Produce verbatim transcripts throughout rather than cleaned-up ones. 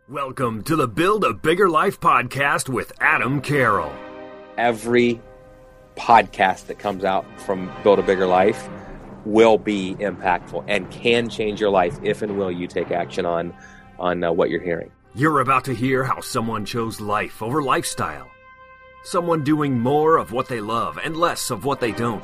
Welcome to the Build a Bigger Life podcast with Adam Carroll. Every podcast that comes out from Build a Bigger Life will be impactful and can change your life if and will you take action on, on uh, what you're hearing. You're about to hear how someone chose life over lifestyle. Someone doing more of what they love and less of what they don't.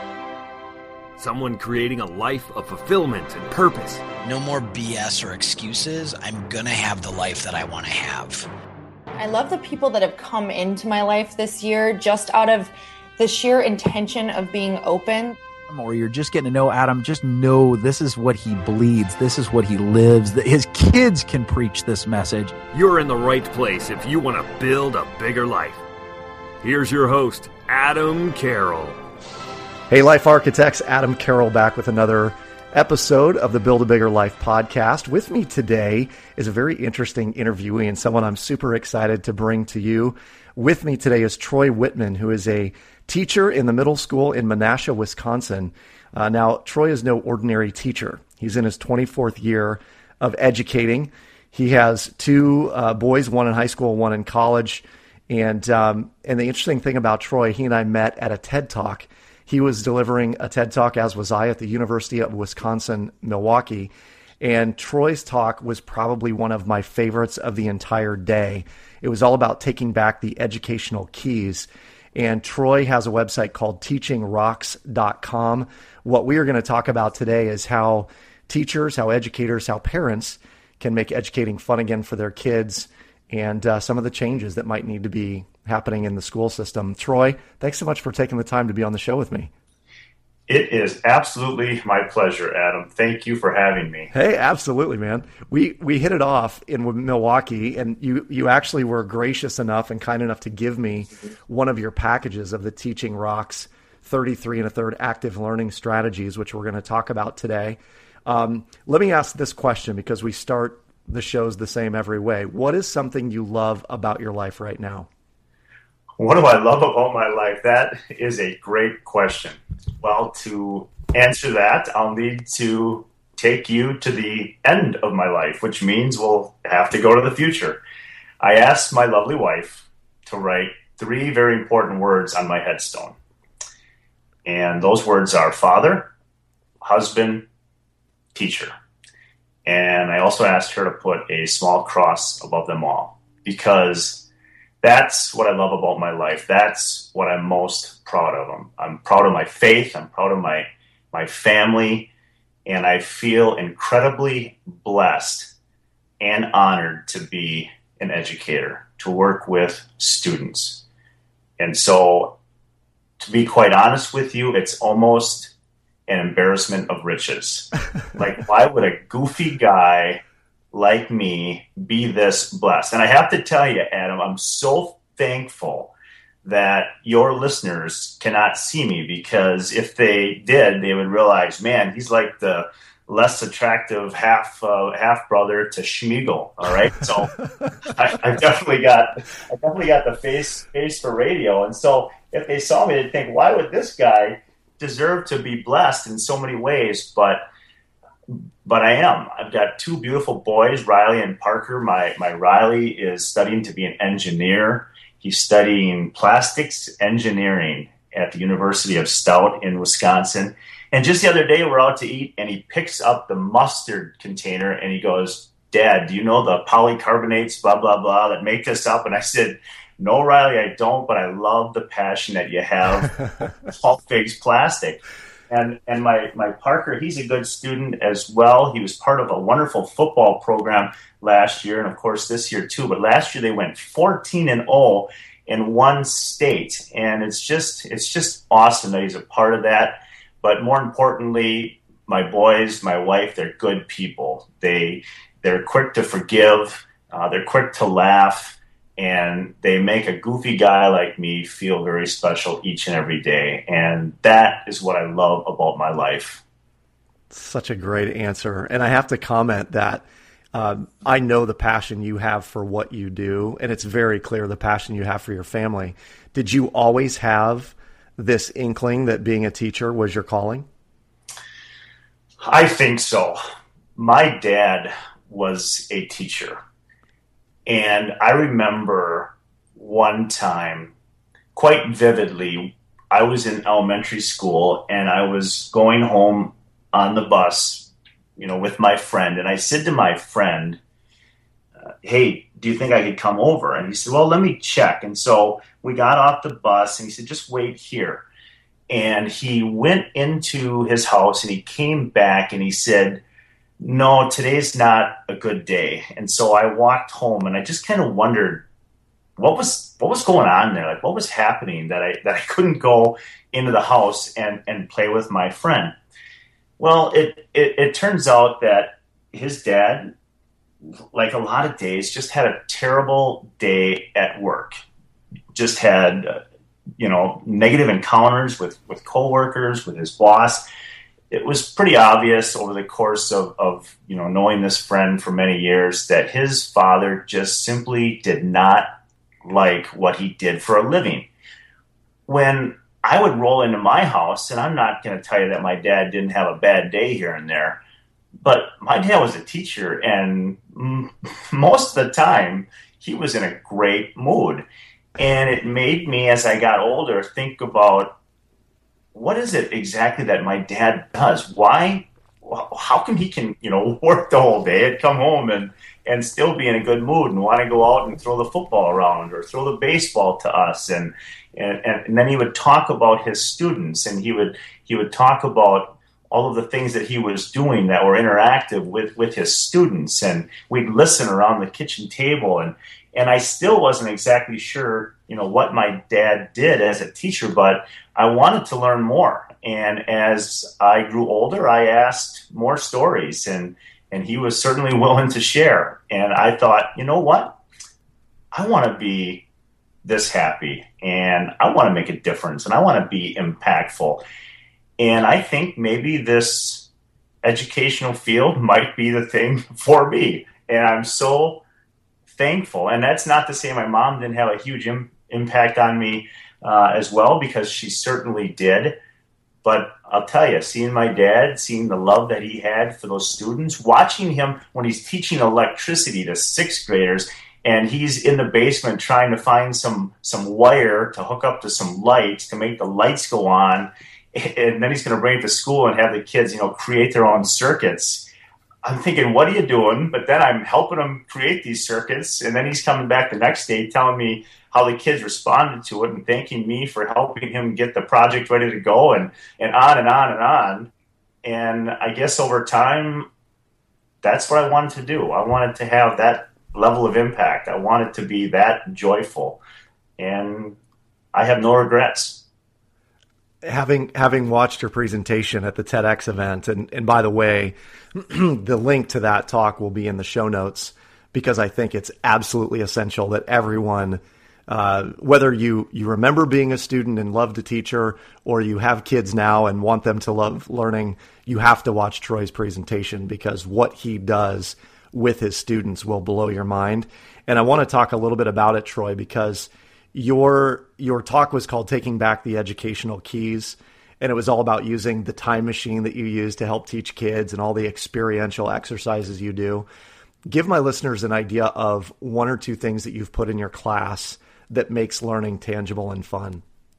Someone creating a life of fulfillment and purpose. No more B S or excuses. I'm going to have the life that I want to have. I love the people that have come into my life this year just out of the sheer intention of being open. Or you're just getting to know Adam, just know this is what he bleeds. This is what he lives. His kids can preach this message. You're in the right place if you want to build a bigger life. Here's your host, Adam Carroll. Hey, Life Architects, Adam Carroll back with another episode of the Build a Bigger Life podcast. With me today is a very interesting interviewee and someone I'm super excited to bring to you. With me today is Troy Whitman, who is a teacher in the middle school in Menasha, Wisconsin. Uh, now, Troy is no ordinary teacher. He's in his twenty-fourth year of educating. He has two uh, boys, one in high school, one in college. And um, and the interesting thing about Troy, he and I met at a TED Talk. He was delivering a TED Talk, as was I, at the University of Wisconsin-Milwaukee. And Troy's talk was probably one of my favorites of the entire day. It was all about taking back the educational keys. And Troy has a website called teaching rocks dot com. What we are going to talk about today is how teachers, how educators, how parents can make educating fun again for their kids, and uh, some of the changes that might need to be happening in the school system. Troy, thanks so much for taking the time to be on the show with me. It is absolutely my pleasure, Adam. Thank you for having me. Hey, absolutely, man. We we hit it off in Milwaukee, and you, you actually were gracious enough and kind enough to give me one of your packages of the Teaching Rocks thirty-three and a third active learning strategies, which we're going to talk about today. Um, let me ask this question, because we start the shows the same every way. What is something you love about your life right now? What do I love about my life? That is a great question. Well, to answer that, I'll need to take you to the end of my life, which means we'll have to go to the future. I asked my lovely wife to write three very important words on my headstone. And those words are father, husband, teacher. And I also asked her to put a small cross above them all, because that's what I love about my life. That's what I'm most proud of. I'm, I'm proud of my faith. I'm proud of my, my family. And I feel incredibly blessed and honored to be an educator, to work with students. And so, to be quite honest with you, it's almost an embarrassment of riches. Like, why would a goofy guy like me be this blessed? And I have to tell you, Adam, I'm so thankful that your listeners cannot see me, because if they did, they would realize, man, he's like the less attractive half uh, half brother to Schmiegel. All right, so I, I've definitely got I definitely got the face face for radio. And so if they saw me, they'd think, why would this guy deserve to be blessed in so many ways? But But I am. I've got two beautiful boys, Riley and Parker. My my Riley is studying to be an engineer. He's studying plastics engineering at the University of Stout in Wisconsin. And just the other day, we're out to eat, and he picks up the mustard container, and he goes, Dad, do you know the polycarbonates, blah, blah, blah, that make this up? And I said, no, Riley, I don't, but I love the passion that you have. All figs plastic. And and my, my Parker, he's a good student as well. He was part of a wonderful football program last year, and of course this year too. But last year they went fourteen and oh in one state, and it's just it's just awesome that he's a part of that. But more importantly, my boys, my wife, they're good people. They they're quick to forgive. Uh, they're quick to laugh. And they make a goofy guy like me feel very special each and every day. And that is what I love about my life. Such a great answer. And I have to comment that um, I know the passion you have for what you do, and it's very clear the passion you have for your family. Did you always have this inkling that being a teacher was your calling? I think so. My dad was a teacher. And I remember one time quite vividly, I was in elementary school and I was going home on the bus, you know, with my friend. And I said to my friend, uh, hey, do you think I could come over? And he said, well, let me check. And so we got off the bus and he said, just wait here. And he went into his house and he came back and he said, no, today's not a good day. And so I walked home and I just kind of wondered what was what was going on there? Like, what was happening that I that I couldn't go into the house and, and play with my friend? Well, it, it, it turns out that his dad, like a lot of days, just had a terrible day at work. Just had, uh, you know, negative encounters with, with coworkers, with his boss. It was pretty obvious over the course of, of, you know, knowing this friend for many years that his father just simply did not like what he did for a living. When I would roll into my house, and I'm not going to tell you that my dad didn't have a bad day here and there, but my dad was a teacher, and m- most of the time he was in a great mood. And it made me, as I got older, think about what is it exactly that my dad does? Why? How come he can, you know, work the whole day and come home and, and still be in a good mood and want to go out and throw the football around or throw the baseball to us? And, and, and then he would talk about his students, and he would, he would talk about all of the things that he was doing that were interactive with, with his students. And we'd listen around the kitchen table, and, and I still wasn't exactly sure, you know, what my dad did as a teacher, but I wanted to learn more. And as I grew older, I asked more stories, and, and he was certainly willing to share. And I thought, you know what? I want to be this happy, and I want to make a difference, and I want to be impactful. And I think maybe this educational field might be the thing for me. And I'm so thankful. And that's not to say my mom didn't have a huge im- impact on me uh, as well, because she certainly did. But I'll tell you, seeing my dad, seeing the love that he had for those students, watching him when he's teaching electricity to sixth graders, and he's in the basement trying to find some some wire to hook up to some lights to make the lights go on, and then he's going to bring it to school and have the kids, you know, create their own circuits. I'm thinking, what are you doing? But then I'm helping him create these circuits, and then he's coming back the next day telling me how the kids responded to it and thanking me for helping him get the project ready to go, and, and on and on and on. And I guess over time, that's what I wanted to do. I wanted to have that level of impact. I wanted to be that joyful, and I have no regrets. Having having watched your presentation at the TEDx event, and, and by the way, the link to that talk will be in the show notes, because I think it's absolutely essential that everyone, uh, whether you, you remember being a student and loved a teacher, or you have kids now and want them to love learning, you have to watch Troy's presentation, because what he does with his students will blow your mind. And I want to talk a little bit about it, Troy, because your your talk was called Taking Back the Educational Keys, and it was all about using the time machine that you use to help teach kids and all the experiential exercises you do. Give my listeners an idea of one or two things that you've put in your class that makes learning tangible and fun.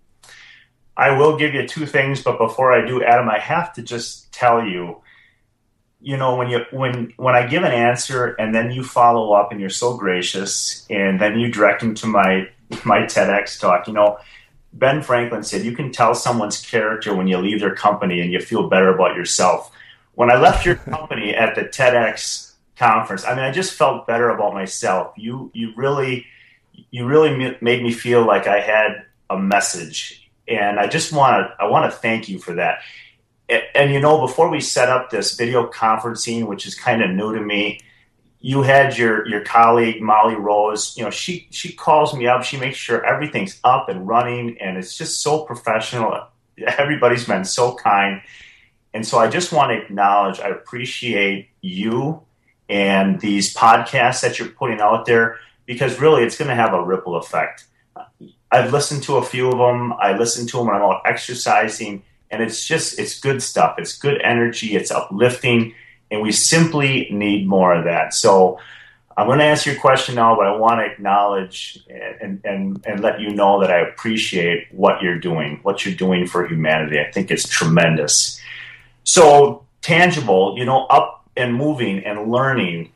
I will give you two things, but before I do, Adam, I have to just tell you, you know, when you when when I give an answer and then you follow up and you're so gracious, and then you direct them to my my TEDx talk, you know, Ben Franklin said, you can tell someone's character when you leave their company and you feel better about yourself. When I left your company at the TEDx conference, I mean, I just felt better about myself. You you really you really made me feel like I had a message, and I just want to I want to thank you for that. And, and you know, before we set up this video conferencing, which is kind of new to me, you had your, your colleague, Molly Rose, you know, she, she calls me up. She makes sure everything's up and running, and it's just so professional. Everybody's been so kind. And so I just want to acknowledge, I appreciate you and these podcasts that you're putting out there, because really it's going to have a ripple effect. I've listened to a few of them. I listen to them when I'm out exercising, and it's just, it's good stuff. It's good energy. It's uplifting. And we simply need more of that. So I'm going to answer your question now, but I want to acknowledge and, and, and let you know that I appreciate what you're doing, what you're doing for humanity. I think it's tremendous. So tangible, you know, up and moving and learning.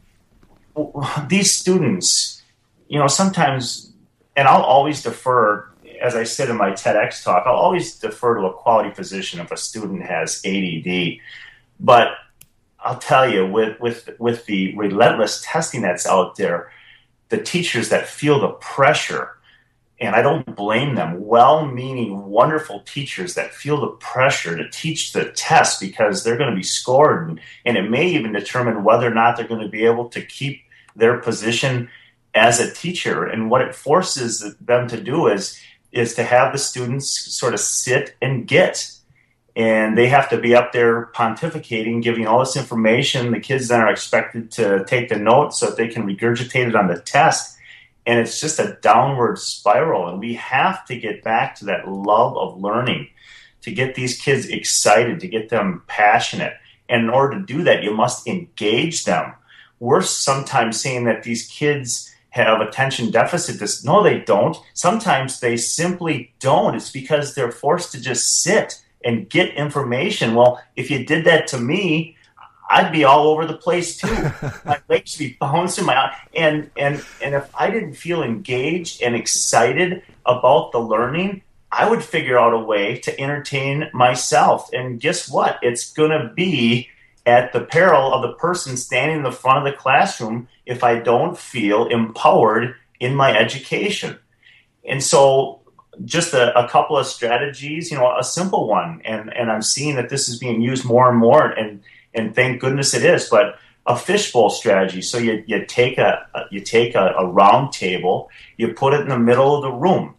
These students, you know, sometimes, and I'll always defer, as I said in my TEDx talk, I'll always defer to a quality physician if a student has A D D. But I'll tell you, with, with, with the relentless testing that's out there, the teachers that feel the pressure, and I don't blame them, well-meaning, wonderful teachers that feel the pressure to teach the test because they're going to be scored, and, and it may even determine whether or not they're going to be able to keep their position as a teacher. And what it forces them to do is, is to have the students sort of sit and get. And they have to be up there pontificating, giving all this information. The kids then are expected to take the notes so that they can regurgitate it on the test. And it's just a downward spiral. And we have to get back to that love of learning, to get these kids excited, to get them passionate. And in order to do that, you must engage them. We're sometimes saying that these kids have attention deficit. Dis- no, they don't. Sometimes they simply don't. It's because they're forced to just sit and get information. Well, if you did that to me, I'd be all over the place too. My legs would be bouncing my and and and if I didn't feel engaged and excited about the learning, I would figure out a way to entertain myself. And guess what? It's going to be at the peril of the person standing in the front of the classroom if I don't feel empowered in my education. And so just a, a couple of strategies, you know, a simple one. And, and I'm seeing that this is being used more and more, and, and thank goodness it is, but a fishbowl strategy. So you, you take a, you take a, a round table, you put it in the middle of the room,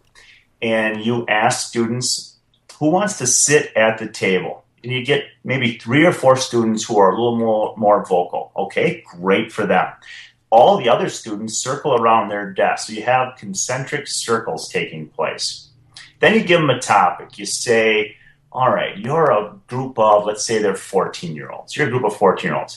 and you ask students who wants to sit at the table. And you get maybe three or four students who are a little more, more vocal. Okay, great for them. All the other students circle around their desk. So you have concentric circles taking place. Then you give them a topic. You say, all right, you're a group of, let's say they're fourteen-year-olds. You're a group of fourteen-year-olds.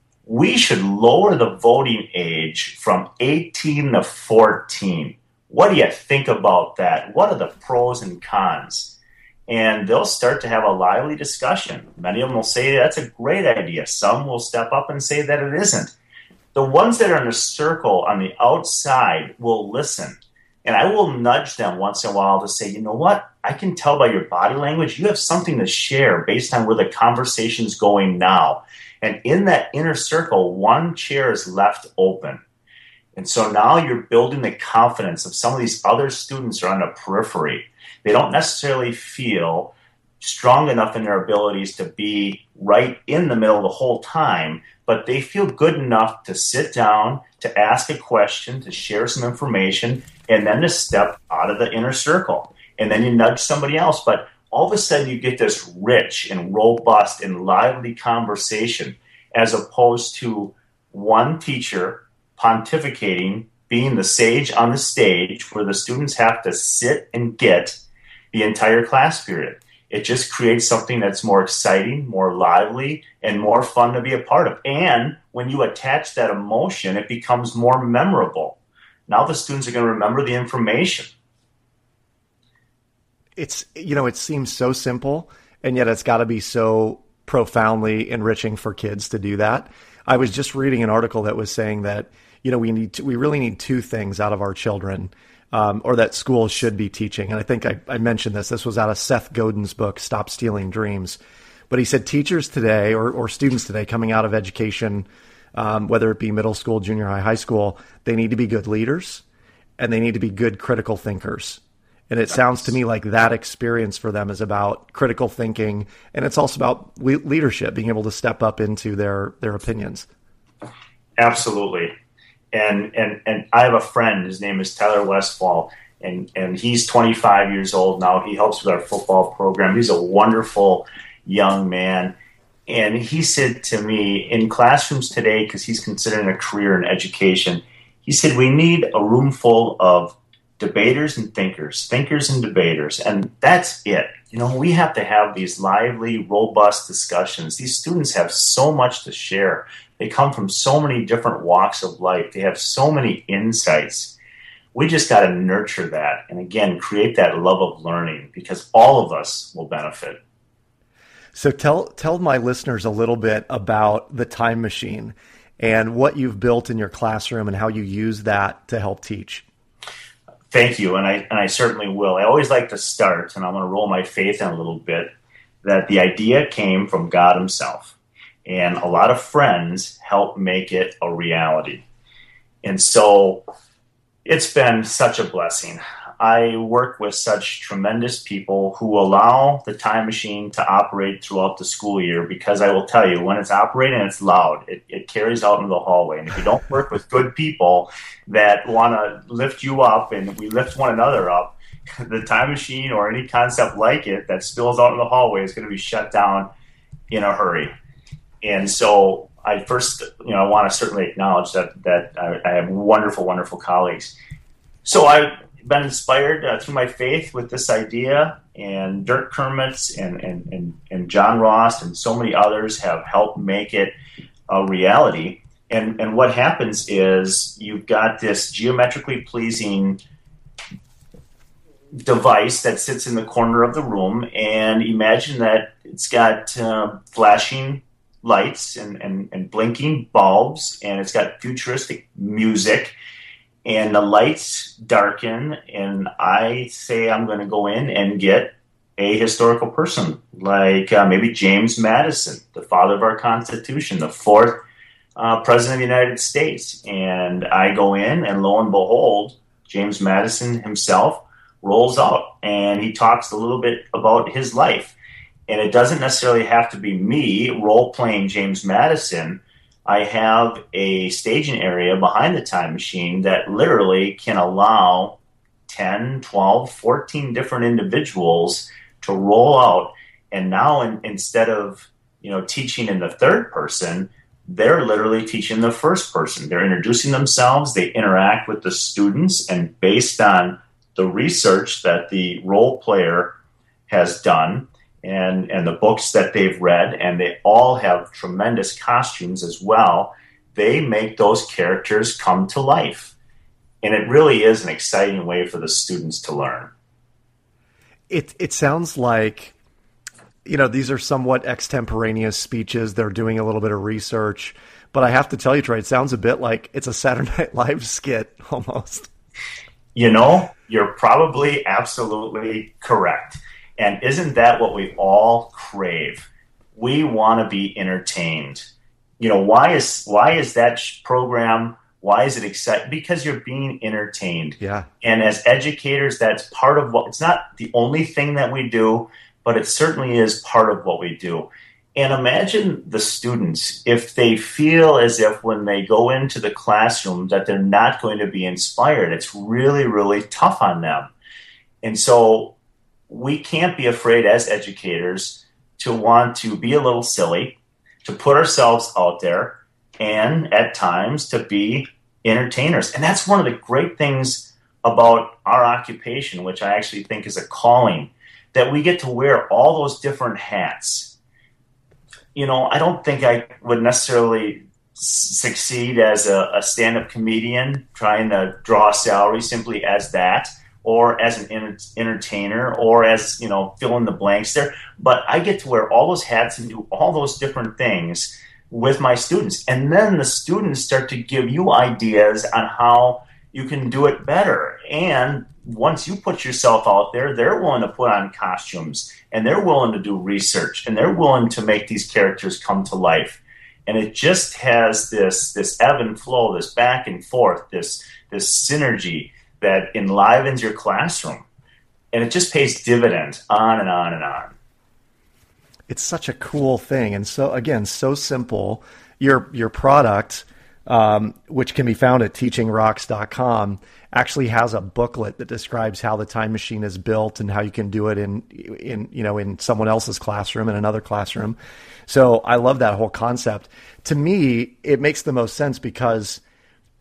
We should lower the voting age from eighteen to fourteen. What do you think about that? What are the pros and cons? And they'll start to have a lively discussion. Many of them will say that's a great idea. Some will step up and say that it isn't. The ones that are in a circle on the outside will listen. And I will nudge them once in a while to say, you know what? I can tell by your body language you have something to share based on where the conversation's going now. And in that inner circle, one chair is left open. And so now you're building the confidence of some of these other students are on the periphery. They don't necessarily feel strong enough in their abilities to be right in the middle the whole time, but they feel good enough to sit down, to ask a question, to share some information, and then to step out of the inner circle. And then you nudge somebody else. But all of a sudden you get this rich and robust and lively conversation, as opposed to one teacher pontificating, being the sage on the stage where the students have to sit and get the entire class period. It just creates something that's more exciting, more lively, and more fun to be a part of. And when you attach that emotion, it becomes more memorable. Now the students are going to remember the information. It's, you know, it seems so simple, and yet it's got to be so profoundly enriching for kids to do that. I was just reading an article that was saying that, you know, we need to, we really need two things out of our children. Um, or that schools should be teaching. And I think I, I mentioned this. This was out of Seth Godin's book, Stop Stealing Dreams. But he said teachers today, or, or students today coming out of education, um, whether it be middle school, junior high, high school, they need to be good leaders, and they need to be good critical thinkers. And it sounds to me like that experience for them is about critical thinking, and it's also about le- leadership, being able to step up into their, their opinions. Absolutely. And, and and I have a friend, his name is Tyler Westfall, and, and he's twenty-five years old now. He helps with our football program. He's a wonderful young man. And he said to me, in classrooms today, because he's considering a career in education, he said, we need a room full of debaters and thinkers, thinkers and debaters, and that's it. You know, we have to have these lively, robust discussions. These students have so much to share. They come from so many different walks of life. They have so many insights. We just got to nurture that and, again, create that love of learning, because all of us will benefit. So tell tell my listeners a little bit about the Time Machine and what you've built in your classroom and how you use that to help teach. Thank you, and I and I certainly will. I always like to start, and I'm going to roll my faith in a little bit, that the idea came from God himself, and a lot of friends helped make it a reality. And so it's been such a blessing. I work with such tremendous people who allow the Time Machine to operate throughout the school year, because I will tell you, when it's operating, it's loud. It, it carries out into the hallway. And if you don't work with good people that want to lift you up, and we lift one another up, the Time Machine or any concept like it that spills out in the hallway is going to be shut down in a hurry. And so I first, you know, I want to certainly acknowledge that that I, I have wonderful, wonderful colleagues. So I've been inspired uh, through my faith with this idea, and Dirk Kermitz and, and, and, and John Ross and so many others have helped make it a reality. And, and what happens is you've got this geometrically pleasing device that sits in the corner of the room, and imagine that it's got uh, flashing lights and, and, and blinking bulbs, and it's got futuristic music, and the lights darken, and I say I'm going to go in and get a historical person, like uh, maybe James Madison, the father of our Constitution, the fourth uh, president of the United States. And I go in, and lo and behold, James Madison himself rolls out, and he talks a little bit about his life. And it doesn't necessarily have to be me role-playing James Madison. I have a staging area behind the Time Machine that literally can allow ten, twelve, fourteen different individuals to roll out. And now in, instead of, you know, teaching in the third person, they're literally teaching the first person. They're introducing themselves. They interact with the students. And based on the research that the role player has done, and and the books that they've read, and they all have tremendous costumes as well, they make those characters come to life. And it really is an exciting way for the students to learn. It it sounds like, you know, these are somewhat extemporaneous speeches. They're doing a little bit of research. But I have to tell you, Troy, it sounds a bit like it's a Saturday Night Live skit almost. You know, you're probably absolutely correct. And isn't that what we all crave? We want to be entertained. You know, why is why is that program, why is it exciting? Because you're being entertained. Yeah. And as educators, that's part of what, it's not the only thing that we do, but it certainly is part of what we do. And imagine the students, if they feel as if when they go into the classroom that they're not going to be inspired. It's really, really tough on them. And so we can't be afraid as educators to want to be a little silly, to put ourselves out there, and at times to be entertainers. And that's one of the great things about our occupation, which I actually think is a calling, that we get to wear all those different hats. You know, I don't think I would necessarily succeed as a, a stand-up comedian trying to draw a salary simply as that, or as an enter- entertainer, or as, you know, fill in the blanks there. But I get to wear all those hats and do all those different things with my students. And then the students start to give you ideas on how you can do it better. And once you put yourself out there, they're willing to put on costumes, and they're willing to do research, and they're willing to make these characters come to life. And it just has this this ebb and flow, this back and forth, this this synergy that enlivens your classroom. And it just pays dividends on and on and on. It's such a cool thing. And so, again, so simple. Your your product, um, which can be found at teaching rocks dot com, actually has a booklet that describes how the Time Machine is built and how you can do it in, in you know, in someone else's classroom, in another classroom. So I love that whole concept. To me, it makes the most sense because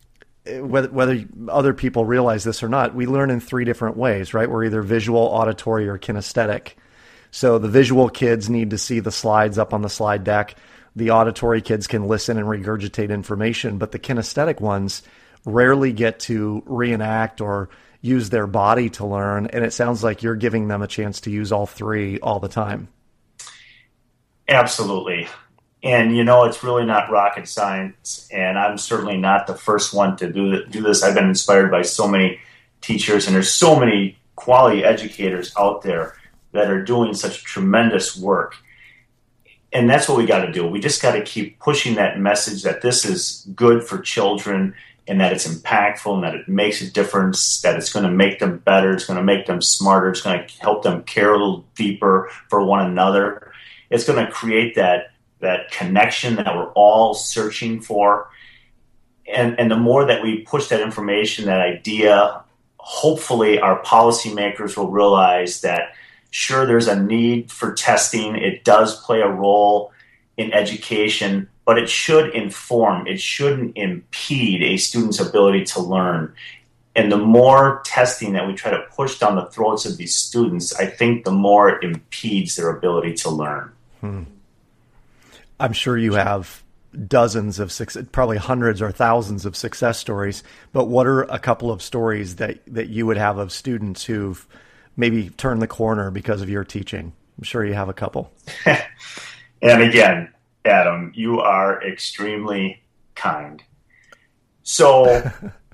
whether, whether other people realize this or not, we learn in three different ways, right? We're either visual, auditory, or kinesthetic. So the visual kids need to see the slides up on the slide deck. The auditory kids can listen and regurgitate information, but the kinesthetic ones rarely get to reenact or use their body to learn. And it sounds like you're giving them a chance to use all three all the time. Absolutely. And, you know, it's really not rocket science, and I'm certainly not the first one to do do this. I've been inspired by so many teachers, and there's so many quality educators out there that are doing such tremendous work. And that's what we got to do. We just got to keep pushing that message that this is good for children and that it's impactful and that it makes a difference, that it's going to make them better, it's going to make them smarter, it's going to help them care a little deeper for one another. It's going to create that that connection that we're all searching for. And, and the more that we push that information, that idea, hopefully our policymakers will realize that, sure, there's a need for testing. It does play a role in education, but it should inform, it shouldn't impede a student's ability to learn. And the more testing that we try to push down the throats of these students, I think the more it impedes their ability to learn. Hmm. I'm sure you have dozens of, probably hundreds or thousands of success stories, but what are a couple of stories that, that you would have of students who've maybe turned the corner because of your teaching? I'm sure you have a couple. And again, Adam, you are extremely kind. So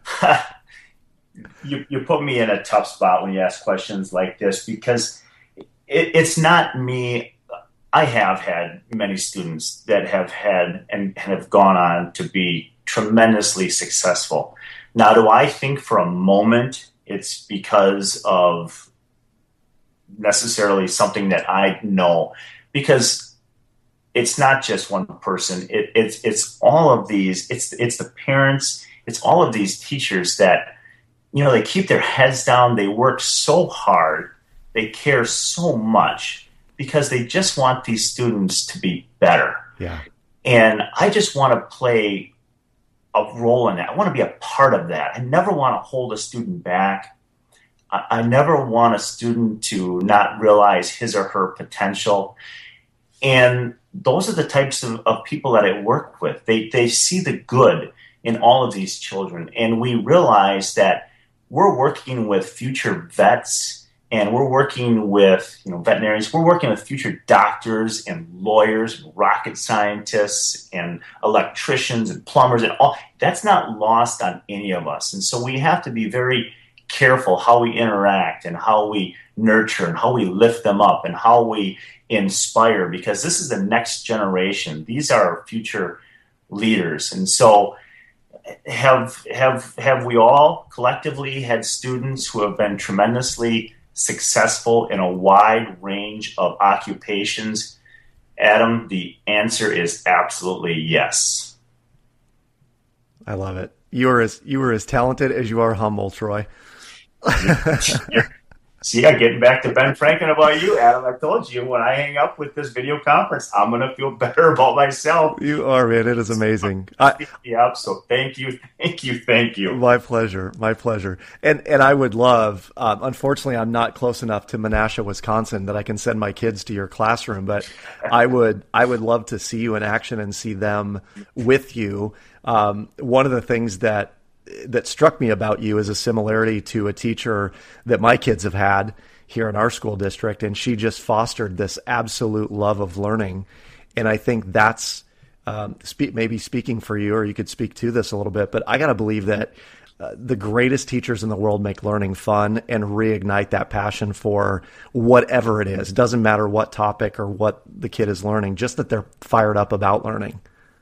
you, you put me in a tough spot when you ask questions like this, because it, it's not me. I have had many students that have had and have gone on to be tremendously successful. Now, do I think for a moment it's because of necessarily something that I know? Because it's not just one person. It, it's it's all of these. It's it's the parents. It's all of these teachers that, you know, they keep their heads down. They work so hard. They care so much, because they just want these students to be better. Yeah. And I just want to play a role in that. I want to be a part of that. I never want to hold a student back. I, I never want a student to not realize his or her potential. And those are the types of, of people that I work with. They they see the good in all of these children. And we realize that we're working with future vets, and we're working with, you know, veterinarians. We're working with future doctors and lawyers, and rocket scientists and electricians and plumbers and all. That's not lost on any of us. And so we have to be very careful how we interact and how we nurture and how we lift them up and how we inspire, because this is the next generation. These are our future leaders. And so have have have we all collectively had students who have been tremendously successful in a wide range of occupations? Adam, the answer is absolutely yes. I love it. You are as you are as talented as you are humble, Troy. See, I'm getting back to Ben Franklin about you, Adam. I told you, when I hang up with this video conference, I'm going to feel better about myself. You are, man. It is amazing. I, yep. So thank you, thank you, thank you. My pleasure. My pleasure. And and I would love, um, unfortunately, I'm not close enough to Menasha, Wisconsin that I can send my kids to your classroom, but I would I would love to see you in action and see them with you. Um, one of the things that that struck me about you is a similarity to a teacher that my kids have had here in our school district. And she just fostered this absolute love of learning. And I think that's um, spe- maybe speaking for you, or you could speak to this a little bit, but I got to believe that uh, the greatest teachers in the world make learning fun and reignite that passion for whatever it is. It doesn't matter what topic or what the kid is learning, just that they're fired up about learning.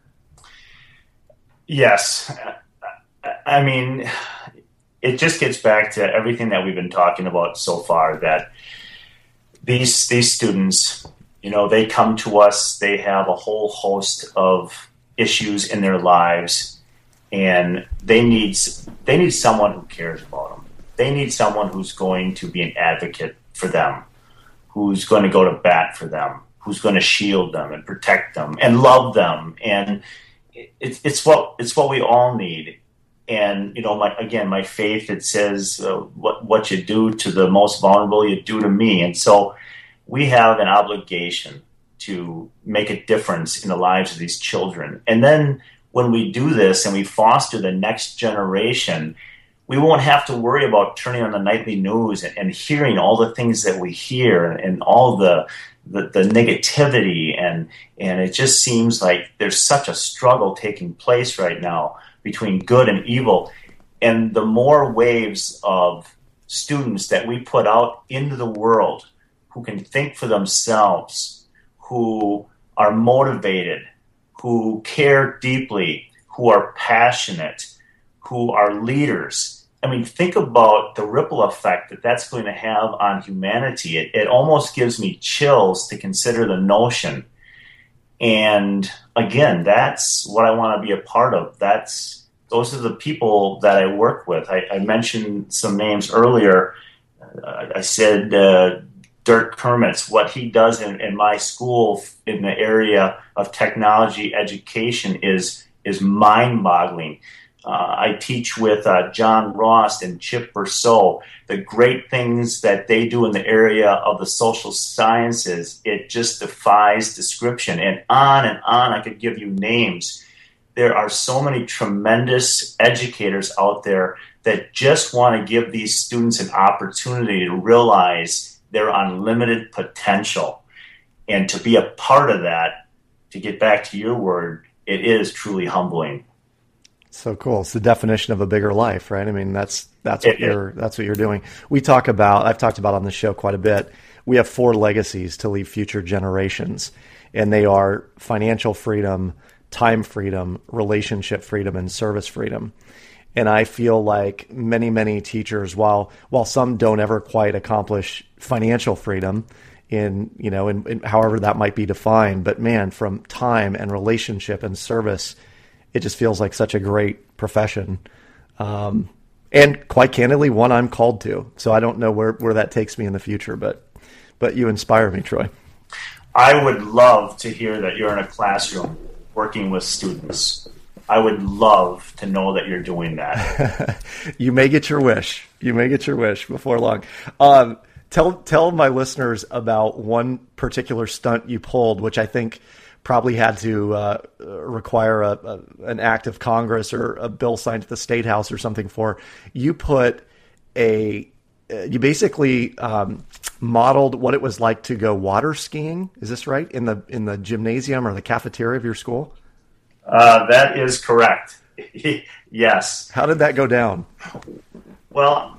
Yes. I mean, it just gets back to everything that we've been talking about so far, that these these students, you know, they come to us, they have a whole host of issues in their lives, and they need they need someone who cares about them. They need someone who's going to be an advocate for them, who's going to go to bat for them, who's going to shield them and protect them and love them. And it's it's what it's what we all need. And, you know, my, again, my faith, it says uh, what, what you do to the most vulnerable, you do to me. And so we have an obligation to make a difference in the lives of these children. And then when we do this and we foster the next generation, we won't have to worry about turning on the nightly news and, and hearing all the things that we hear and, and all the, the the negativity. And, and it just seems like there's such a struggle taking place right now between good and evil. And the more waves of students that we put out into the world who can think for themselves, who are motivated, who care deeply, who are passionate, who are leaders. I mean, think about the ripple effect that that's going to have on humanity. It, it almost gives me chills to consider the notion. And again, that's what I want to be a part of. That's those are the people that I work with. I, I mentioned some names earlier. Uh, I said uh, Dirk Kermitz, what he does in, in my school in the area of technology education is is mind-boggling. Uh, I teach with uh, John Ross and Chip Berceau. The great things that they do in the area of the social sciences, it just defies description. And on and on, I could give you names. There are so many tremendous educators out there that just want to give these students an opportunity to realize their unlimited potential. And to be a part of that, to get back to your word, it is truly humbling. So cool. It's the definition of a bigger life, right? I mean, that's that's what it, you're that's what you're doing. We talk about, I've talked about on the show quite a bit. We have four legacies to leave future generations, and they are financial freedom, time freedom, relationship freedom, and service freedom. And I feel like many, many teachers, while while some don't ever quite accomplish financial freedom in, you know, in, in however that might be defined, but man, from time and relationship and service, it just feels like such a great profession. Um, and quite candidly, one I'm called to. So I don't know where, where that takes me in the future, but but you inspire me, Troy. I would love to hear that you're in a classroom working with students. I would love to know that you're doing that. You may get your wish. You may get your wish before long. Um, tell tell my listeners about one particular stunt you pulled, which I think probably had to uh, require a, a, an act of Congress or a bill signed at the State House or something for. You put a, you basically um, modeled what it was like to go water skiing. Is this right? In the in the gymnasium or the cafeteria of your school? Uh, that is correct. Yes. How did that go down? Well,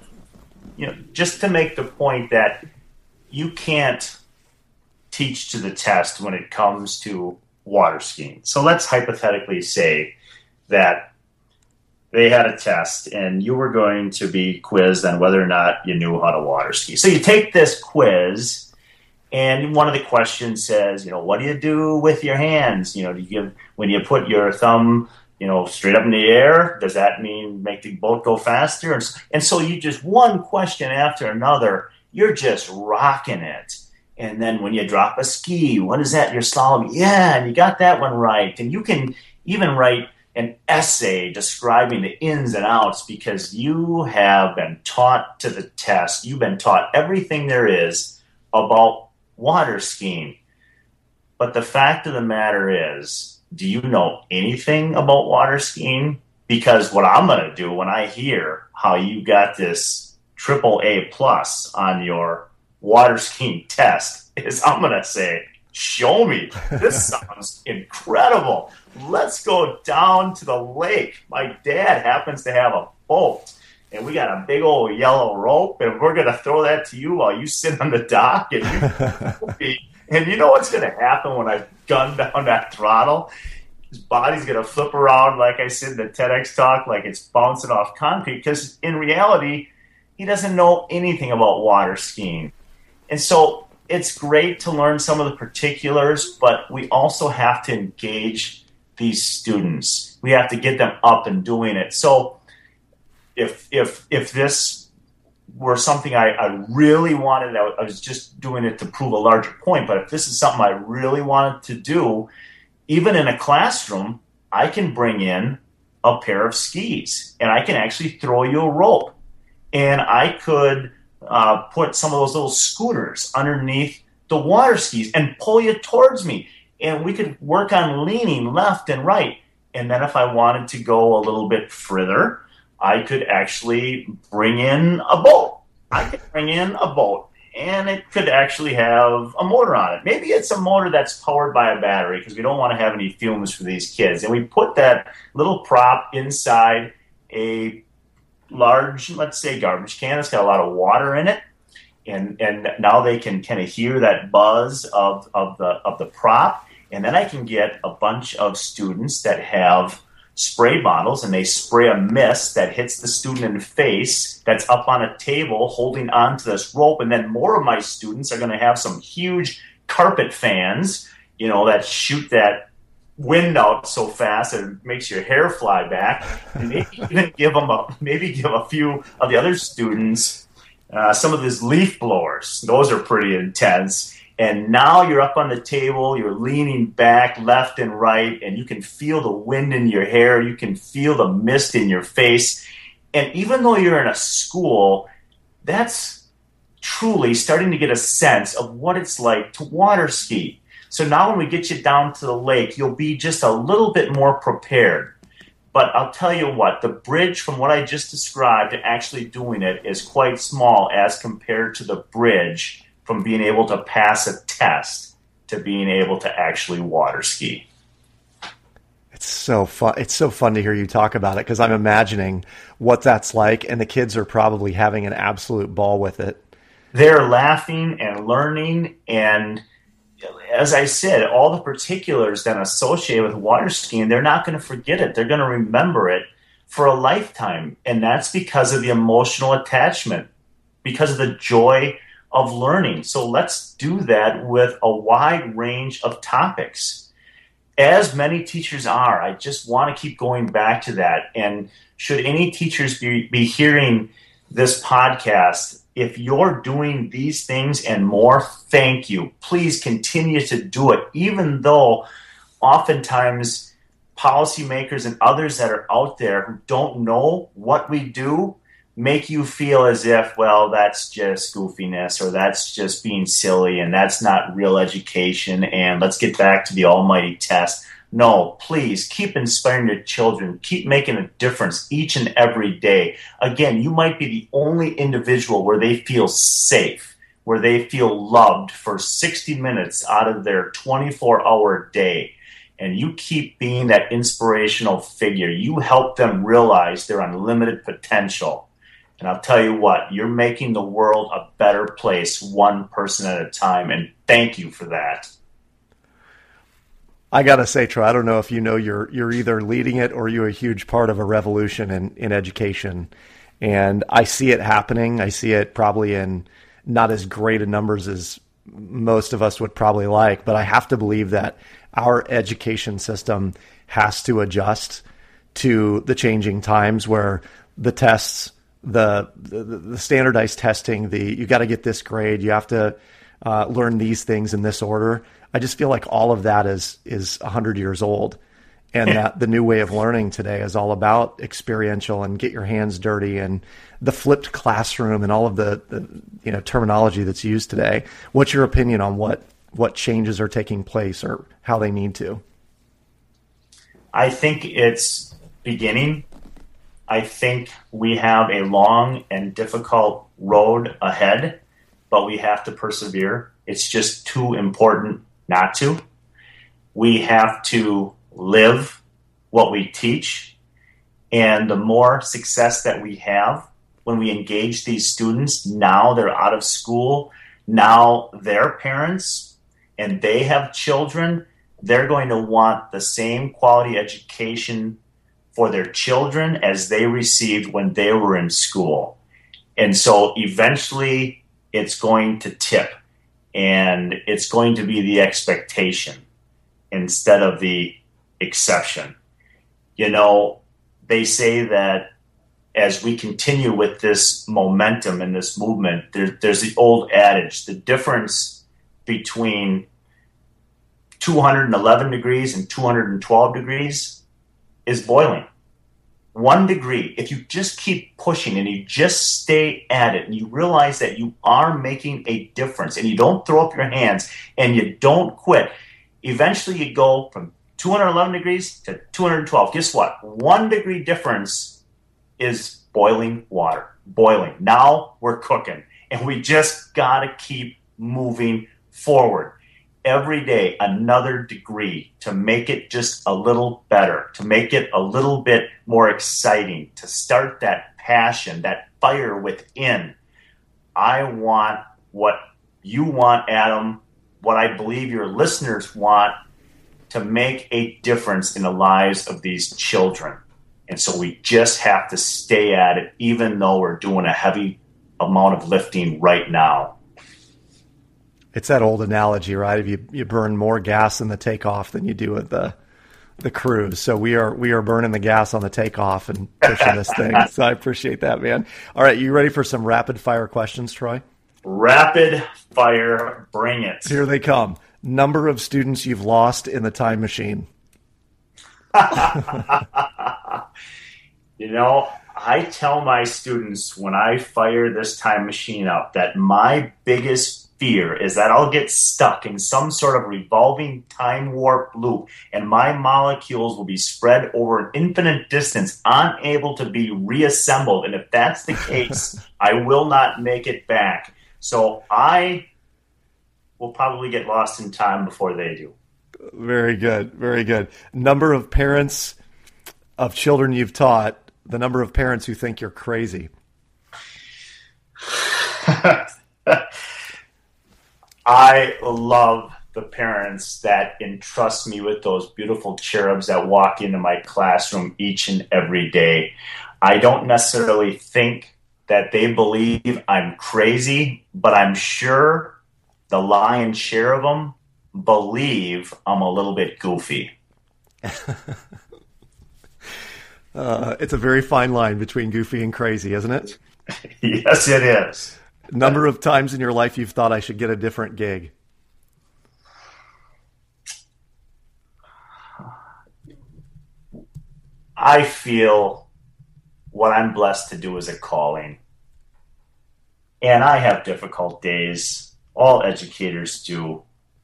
you know, just to make the point that you can't teach to the test when it comes to water skiing. So let's hypothetically say that they had a test and you were going to be quizzed on whether or not you knew how to water ski. So you take this quiz, and one of the questions says, you know, what do you do with your hands? You know, do you give, when you put your thumb, you know, straight up in the air, does that mean make the boat go faster? And, and so you just, one question after another, you're just rocking it. And then when you drop a ski, what is that? Your slalom? Yeah, and you got that one right. And you can even write an essay describing the ins and outs because you have been taught to the test. You've been taught everything there is about water skiing. But the fact of the matter is, do you know anything about water skiing? Because what I'm going to do when I hear how you got this triple A plus on your water skiing test is I'm going to say, show me. This sounds incredible. Let's go down to the lake. My dad happens to have a boat, and we got a big old yellow rope, and we're going to throw that to you while you sit on the dock. And you, and you know what's going to happen when I gun down that throttle? His body's going to flip around, like I said in the TEDx talk, like it's bouncing off concrete, because in reality, he doesn't know anything about water skiing. And so it's great to learn some of the particulars, but we also have to engage these students. We have to get them up and doing it. So if if if this were something I, I really wanted, I was just doing it to prove a larger point, but if this is something I really wanted to do, even in a classroom, I can bring in a pair of skis, and I can actually throw you a rope. And I could uh, put some of those little scooters underneath the water skis and pull you towards me. And we could work on leaning left and right. And then if I wanted to go a little bit further, I could actually bring in a boat. I could bring in a boat, and it could actually have a motor on it. Maybe it's a motor that's powered by a battery because we don't want to have any fumes for these kids. And we put that little prop inside a large, let's say, garbage can. It's got a lot of water in it. And and now they can kind of hear that buzz of, of the of the prop. And then I can get a bunch of students that have spray bottles, and they spray a mist that hits the student in the face that's up on a table holding on to this rope. And then more of my students are going to have some huge carpet fans, you know, that shoot that wind out so fast that it makes your hair fly back. And maybe even give them a, maybe give a few of the other students uh, some of these leaf blowers. Those are pretty intense. And now you're up on the table, you're leaning back left and right, and you can feel the wind in your hair, you can feel the mist in your face. And even though you're in a school, that's truly starting to get a sense of what it's like to water ski. So now when we get you down to the lake, you'll be just a little bit more prepared. But I'll tell you what, the bridge from what I just described to actually doing it is quite small as compared to the bridge from being able to pass a test to being able to actually water ski. It's so fun. It's so fun to hear you talk about it because I'm imagining what that's like, and the kids are probably having an absolute ball with it. They're laughing and learning, and as I said, all the particulars that are associated with water skiing, they're not going to forget it. They're going to remember it for a lifetime, and that's because of the emotional attachment, because of the joy of learning. So let's do that with a wide range of topics. As many teachers are, I just want to keep going back to that. And should any teachers be, be hearing this podcast, if you're doing these things and more, thank you. Please continue to do it, even though oftentimes policymakers and others that are out there who don't know what we do make you feel as if, well, that's just goofiness, or that's just being silly, and that's not real education, and let's get back to the almighty test. No, please keep inspiring your children. Keep making a difference each and every day. Again, you might be the only individual where they feel safe, where they feel loved for sixty minutes out of their twenty-four hour day. And you keep being that inspirational figure. You help them realize their unlimited potential. And I'll tell you what, you're making the world a better place one person at a time. And thank you for that. I got to say, Troy, I don't know if you know, you're you're either leading it or you're a huge part of a revolution in, in education. And I see it happening. I see it probably in not as great a numbers as most of us would probably like, but I have to believe that our education system has to adjust to the changing times where the tests, the the, the standardized testing, the you got to get this grade, you have to uh, learn these things in this order. I just feel like all of that is is one hundred years old, and that the new way of learning today is all about experiential and get your hands dirty and the flipped classroom and all of the, the you know terminology that's used today. What's your opinion on what what changes are taking place or how they need to? I think it's beginning. I think we have a long and difficult road ahead, but we have to persevere. It's just too important not to. We have to live what we teach. And the more success that we have when we engage these students, now they're out of school, now their parents, and they have children, they're going to want the same quality education for their children as they received when they were in school. And so eventually it's going to tip, and it's going to be the expectation instead of the exception. You know, they say that as we continue with this momentum and this movement, there, there's the old adage, the difference between two hundred eleven degrees and two hundred twelve degrees is boiling. one degree, if you just keep pushing and you just stay at it and you realize that you are making a difference and you don't throw up your hands and you don't quit, eventually you go from two hundred eleven degrees to two hundred twelve. Guess what? One degree difference is boiling water. Boiling. Now we're cooking. And we just got to keep moving forward. Every day, another degree to make it just a little better, to make it a little bit more exciting, to start that passion, that fire within. I want what you want, Adam, what I believe your listeners want, to make a difference in the lives of these children. And so we just have to stay at it, even though we're doing a heavy amount of lifting right now. It's that old analogy, right? If you, you burn more gas in the takeoff than you do at the the cruise. So we are we are burning the gas on the takeoff and pushing this thing. So I appreciate that, man. All right, you ready for some rapid fire questions, Troy? Rapid fire, bring it. Here they come. Number of students you've lost in the time machine. You know, I tell my students when I fire this time machine up that my biggest fear is that I'll get stuck in some sort of revolving time warp loop and my molecules will be spread over an infinite distance, unable to be reassembled. And if that's the case, I will not make it back. So I will probably get lost in time before they do. Very good. Very good. Number of parents of children you've taught, the number of parents who think you're crazy. I love the parents that entrust me with those beautiful cherubs that walk into my classroom each and every day. I don't necessarily think that they believe I'm crazy, but I'm sure the lion's share of them believe I'm a little bit goofy. uh, it's a very fine line between goofy and crazy, isn't it? Yes, it is. Number of times in your life you've thought I should get a different gig. I feel what I'm blessed to do is a calling. And I have difficult days. All educators do.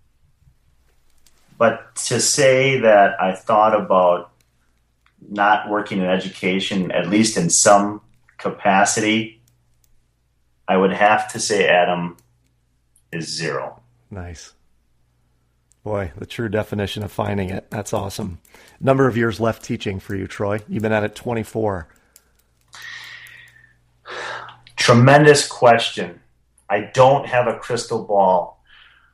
But to say that I thought about not working in education, at least in some capacity, I would have to say, Adam, is zero. Nice. Boy, the true definition of finding it. That's awesome. Number of years left teaching for you, Troy. You've been at it twenty-four. Tremendous question. I don't have a crystal ball.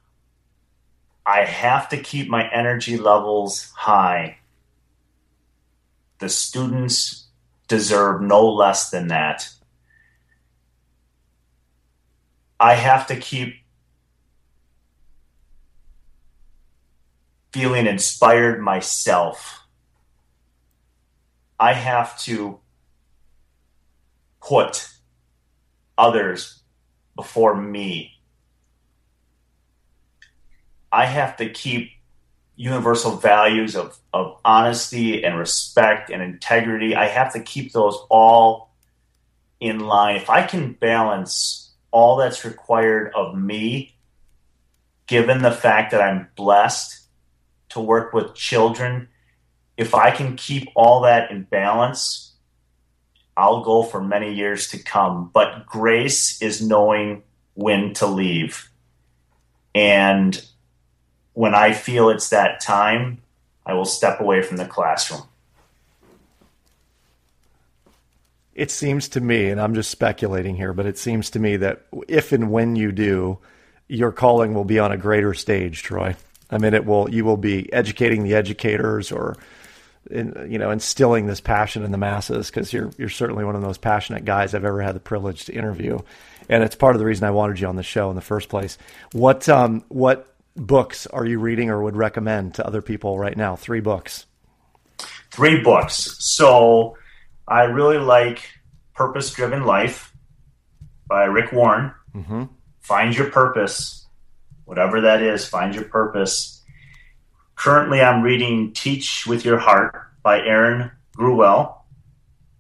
I have to keep my energy levels high. The students deserve no less than that. I have to keep feeling inspired myself. I have to put others before me. I have to keep universal values of, of honesty and respect and integrity. I have to keep those all in line. If I can balance all that's required of me, given the fact that I'm blessed to work with children, if I can keep all that in balance, I'll go for many years to come. But grace is knowing when to leave. And when I feel it's that time, I will step away from the classroom. It seems to me, and I'm just speculating here, but it seems to me that if and when you do, your calling will be on a greater stage, Troy. I mean, it will. You will be educating the educators, or in, you know, instilling this passion in the masses, because you're you're certainly one of the most passionate guys I've ever had the privilege to interview, and it's part of the reason I wanted you on the show in the first place. What um what books are you reading or would recommend to other people right now? Three books. Three books. So I really like Purpose Driven Life by Rick Warren. Mm-hmm. Find your purpose, whatever that is. Find your purpose. Currently, I'm reading Teach with Your Heart by Aaron Gruwell.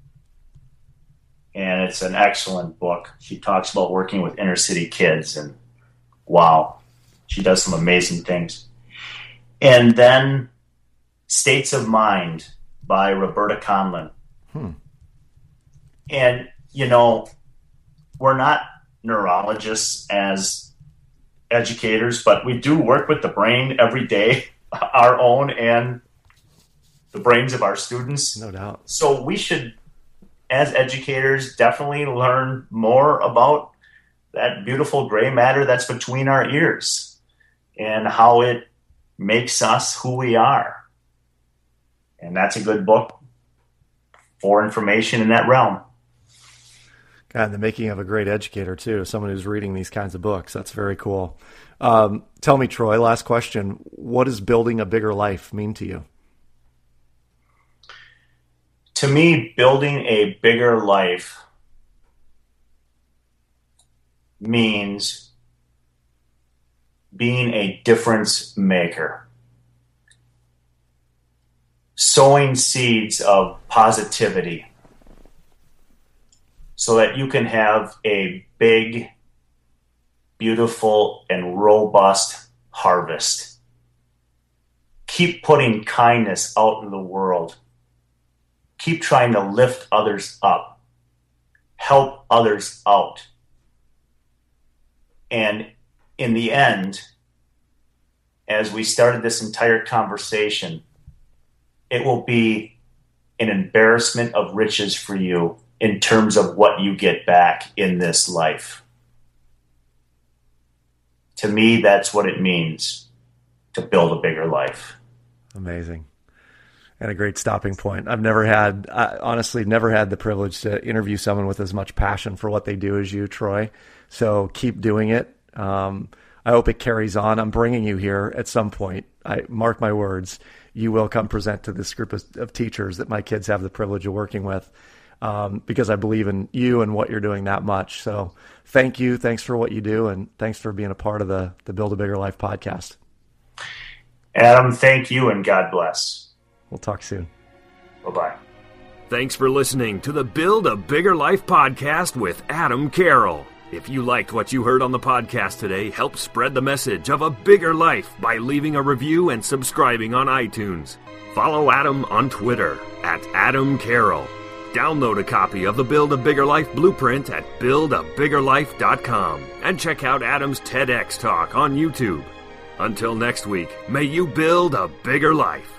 and it's an excellent book. She talks about working with inner city kids, and wow, she does some amazing things. And then States of Mind by Roberta Conlon. Hmm. And, you know, we're not neurologists as educators, but we do work with the brain every day, our own and the brains of our students. No doubt. So we should, as educators, definitely learn more about that beautiful gray matter that's between our ears and how it makes us who we are. And that's a good book for information in that realm. God, the making of a great educator, too, someone who's reading these kinds of books. That's very cool. Um, tell me, Troy, last question. What does building a bigger life mean to you? To me, building a bigger life means being a difference maker, sowing seeds of positivity so that you can have a big, beautiful, and robust harvest. Keep putting kindness out in the world. Keep trying to lift others up. Help others out. And in the end, as we started this entire conversation, it will be an embarrassment of riches for you in terms of what you get back in this life. To me, that's what it means to build a bigger life. Amazing. And a great stopping point. I've never had, I honestly never had the privilege to interview someone with as much passion for what they do as you, Troy. So keep doing it. Um, I hope it carries on. I'm bringing you here at some point. I mark my words. You will come present to this group of, of teachers that my kids have the privilege of working with, um, because I believe in you and what you're doing that much. So thank you. Thanks for what you do. And thanks for being a part of the, the Build a Bigger Life podcast. Adam, thank you and God bless. We'll talk soon. Bye-bye. Thanks for listening to the Build a Bigger Life podcast with Adam Carroll. If you liked what you heard on the podcast today, help spread the message of a bigger life by leaving a review and subscribing on iTunes. Follow Adam on Twitter at Adam Carroll. Download a copy of the Build a Bigger Life blueprint at build a bigger life dot com and check out Adam's TEDx talk on YouTube. Until next week, may you build a bigger life.